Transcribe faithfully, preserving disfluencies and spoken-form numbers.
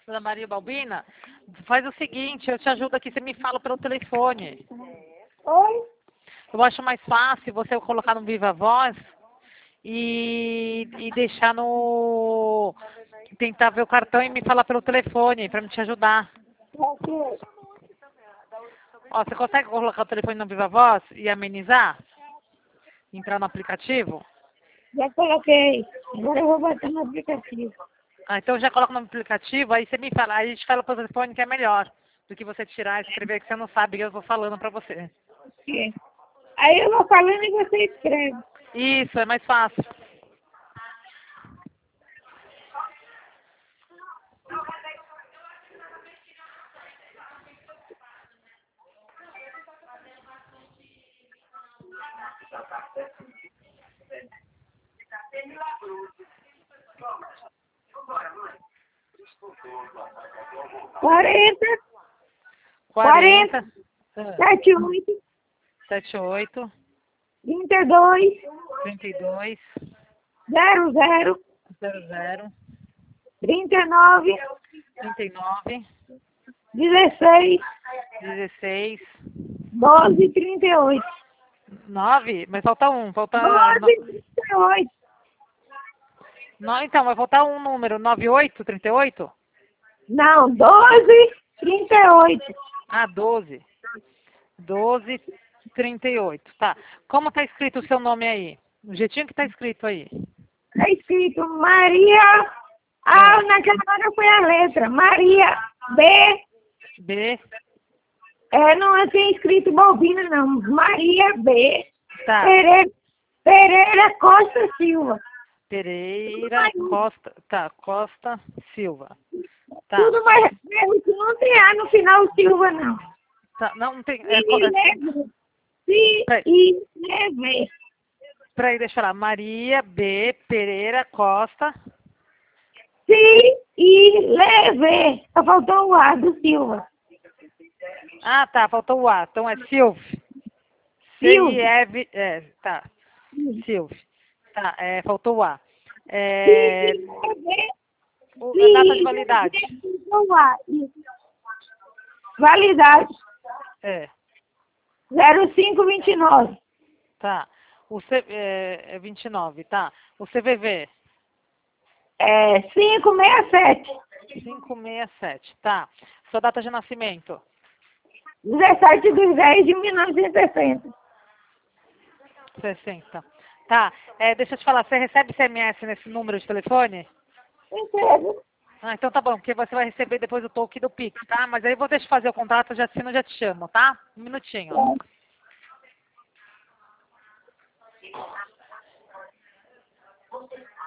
Dona Maria Balbina, faz o seguinte, eu te ajudo aqui, você me fala pelo telefone. Oi? Eu acho mais fácil você colocar no Viva Voz e, e deixar no... tentar ver o cartão e me falar pelo telefone, para me te ajudar. Ok. Ó, você consegue colocar o telefone no Viva Voz e amenizar? Entrar no aplicativo? Já coloquei. Agora eu vou botar no aplicativo. Ah, então já coloca no aplicativo, aí você me fala, aí a gente fala pelo telefone que é melhor do que você tirar e escrever que você não sabe, e eu vou falando pra você. Ok. Aí eu vou falando e você escreve. Isso, é mais fácil. Quarenta, quarenta, sete, oito, setenta e oito, trinta e dois, trinta e dois, zero, zero, zero zero, trinta e nove, trinta e nove, dezesseis, dezesseis, doze, trinta e oito. nove, mas falta um, falta... Doze, trinta e oito. Não, então, vai faltar um número, noventa e oito, trinta e oito? Não, doze, trinta e oito. Ah, doze. doze, trinta e oito, tá. Como tá escrito o seu nome aí? O jeitinho que tá escrito aí. Está escrito Maria. Ah, naquela hora foi a letra. Maria B. B, É, não tem escrito Balbina, não. Maria B. tá. Pereira, Pereira Costa Silva. Pereira Costa, tá, Costa Silva. Tá, Tudo mais mesmo que não tem A no final Silva, não. tá, não tem, é, co- Se é, leve. Se peraí, e leve. peraí, deixa eu falar, Maria B, Pereira Costa, Se e leve. Só faltou o A do Silva. ah, tá, faltou o A, então é Silv, Silva. C-I-E-V, é, tá, Silv, tá, é, faltou o A. Se É, e leve. o- a data de Se validade, faltou o A. Isso. Validade. é, zero cinco vinte e nove. tá, o C, é, é vinte e nove, tá, o C V V, É cinco seis sete. quinhentos e sessenta e sete, tá, sua data de nascimento, dezessete de dez de mil novecentos e sessenta. sessenta. Tá, é, deixa eu te falar, você recebe C M S nesse número de telefone? Entendo. Ah, então tá bom, porque você vai receber depois o token do Pix, tá? Mas aí eu vou deixar eu fazer o contrato, eu já assino, já te chamo, tá? Um minutinho. É.